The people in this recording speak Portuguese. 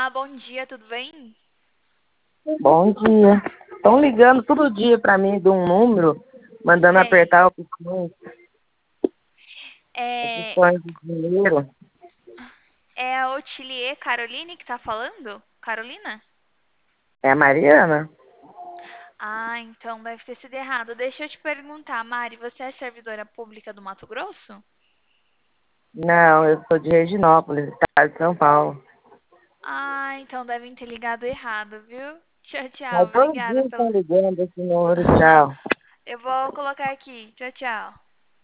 bom dia, tudo bem? Bom dia. Estão ligando todo dia para mim de um número, mandando Sei. apertar É, opções de dinheiro. é a Otilier Caroline que tá falando? Carolina? É a Mariana? Ah, então deve ter sido errado. Deixa eu te perguntar, Mari, você é servidora pública do Mato Grosso? Não, eu sou de Reginópolis, estado de São Paulo. Ah, então devem ter ligado errado, viu? Tchau, tchau. Mas todo dia Obrigada pelo. estão ligando esse número, tchau. Eu vou colocar aqui. Tchau, tchau.